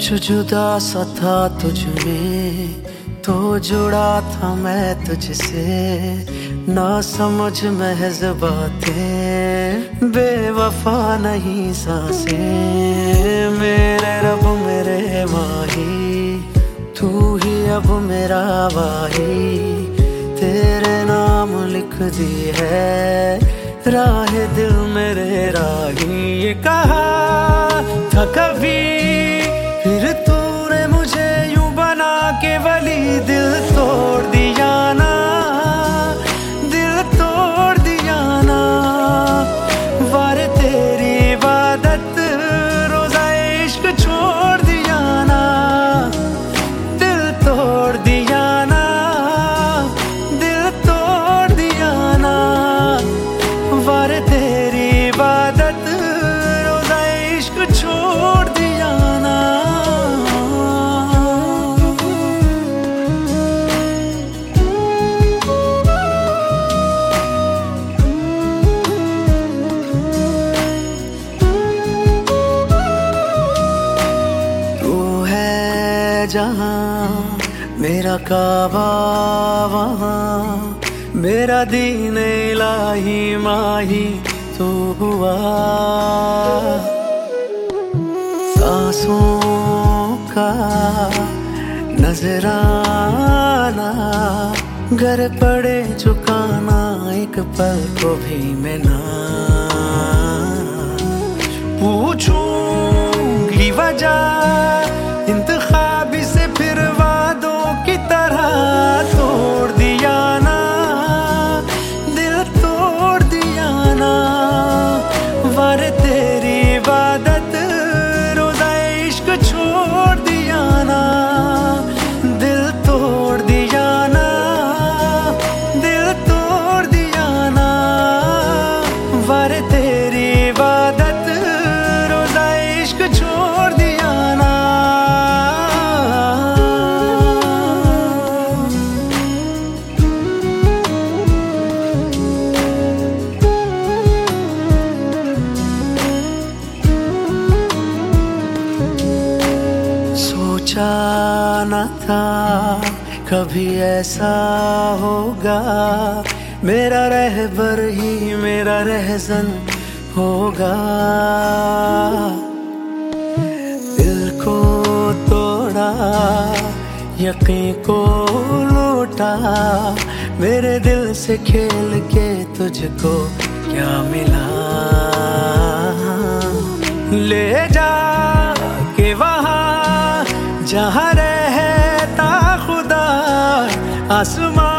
कुछ जुदा सा था तुझ में, तो जुड़ा था मैं तुझसे। ना समझ महज बातें, बेवफा नहीं सांसें। मेरे रब मेरे माही, तू ही अब मेरा वाही। तेरे नाम लिख दी है राह दिल मेरे राही। ये कहा था कभी, फिर तूने मुझे यूं बना के वली दिल तोड़ दिया ना, दिल तोड़ दिया ना। वारे तेरी इबादत रोज़ा इश्क छोड़ दिया ना, दिल तोड़ दिया ना, दिल तोड़ दिया ना। वारे तेरी इबादत रोज़ा इश्क छोड़ दिया ना। जहाँ मेरा काबा वहाँ, मेरा दीन इलाही माही तू हुआ। सांसों का नजराना, घर पड़े झुकाना एक पल को भी मैं ना। पूछूंगी वजह इंतखाबी से, फिर वादों की तरह तोड़ दिया ना, दिल तोड़ दिया ना। वारे तेरी इबादत रोज़ा इश्क छोड़ दिया ना, दिल तोड़ दिया ना, दिल तोड़ दिया ना। वारे तेरी इबादत रोज़ा इश्क छोड़ दिया ना। सोचा न था कभी ऐसा होगा, मेरा रहबर ही मेरा रहज़न होगा। दिल को तोड़ा, यकीन को लूटा, मेरे दिल से खेल के तुझको क्या मिला। ले जा के वहाँ जहाँ रहता खुदा, आसमां